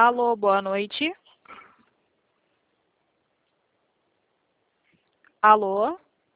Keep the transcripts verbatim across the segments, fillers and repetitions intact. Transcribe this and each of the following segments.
Alô, boa noite. Alô?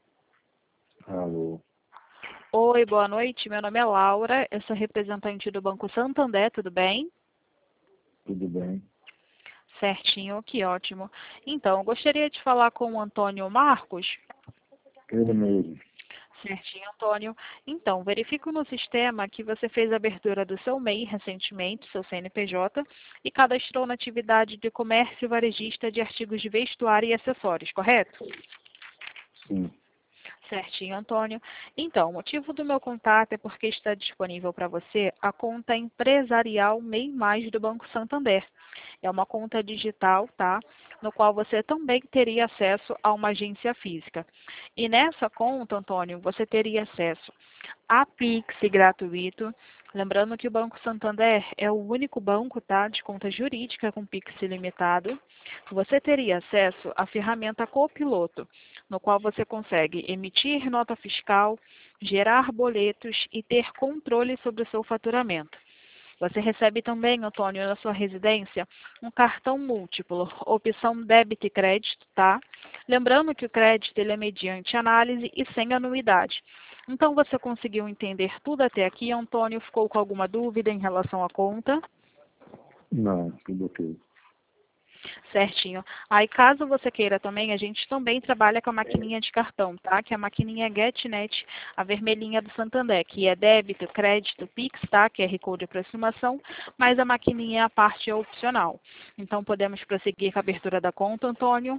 Alô, Oi, boa noite. Meu nome é Laura, eu sou representante do Banco Santander, tudo bem? tudo bem? Certinho, que ótimo. Então, gostaria de falar com o Antônio Marcos. Ele mesmo. Certinho, Antônio. Então, verifico no sistema que você fez a abertura do seu M E I recentemente, seu C N P J, e cadastrou na atividade de comércio varejista de artigos de vestuário e acessórios, correto? Sim. Certinho, Antônio. Então, o motivo do meu contato é porque está disponível para você a conta empresarial M E I Mais do Banco Santander. É uma conta digital, tá? No qual você também teria acesso a uma agência física. E nessa conta, Antônio, você teria acesso a Pix gratuito. Lembrando que o Banco Santander é o único banco, tá, de conta jurídica com Pix ilimitado. Você teria acesso à ferramenta Copiloto, no qual você consegue emitir nota fiscal, gerar boletos e ter controle sobre o seu faturamento. Você recebe também, Antônio, na sua residência, um cartão múltiplo, opção débito e crédito, tá? Lembrando que o crédito ele é mediante análise e sem anuidade. Então, você conseguiu entender tudo até aqui, Antônio? Ficou com alguma dúvida em relação à conta? Não, tudo ok. Certinho. Aí, caso você queira também, a gente também trabalha com a maquininha de cartão, tá? Que é a maquininha GetNet, a vermelhinha do Santander, que é débito, crédito, Pix, tá? Q R Code de aproximação, mas a maquininha, a parte é opcional. Então, podemos prosseguir com a abertura da conta, Antônio?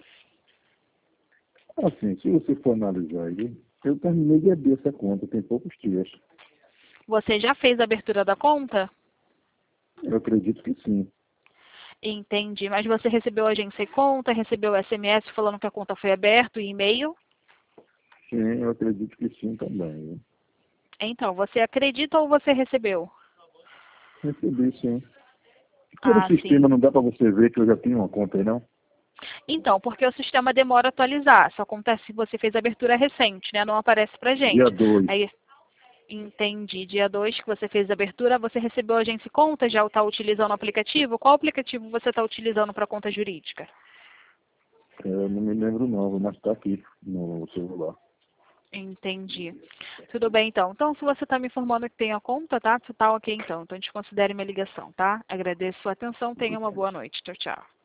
Assim, se você for analisar aí, eu terminei de abrir essa conta, tem poucos dias. Você já fez a abertura da conta? Eu acredito que sim. Entendi. Mas você recebeu a agência e conta, recebeu S M S falando que a conta foi aberta e e-mail? Sim, eu acredito que sim também. Viu? Então, você acredita ou você recebeu? Recebi sim. Pelo Ah, sim. sistema não dá para você ver que eu já tenho uma conta aí, não? Então, porque o sistema demora a atualizar. Só acontece se você fez a abertura recente, né? Não aparece pra Dia gente. dois. Aí, entendi. Dia dois que você fez a abertura, você recebeu a agência e conta, já está utilizando o aplicativo? Qual aplicativo você está utilizando para conta jurídica? Eu não me lembro não, mas está aqui no celular. Entendi. Tudo bem, então. Então, se você está me informando que tem a conta, tá? Tá ok, então. Então, a gente considere minha ligação, tá? Agradeço a sua atenção. Tenha uma boa noite. Tchau, tchau.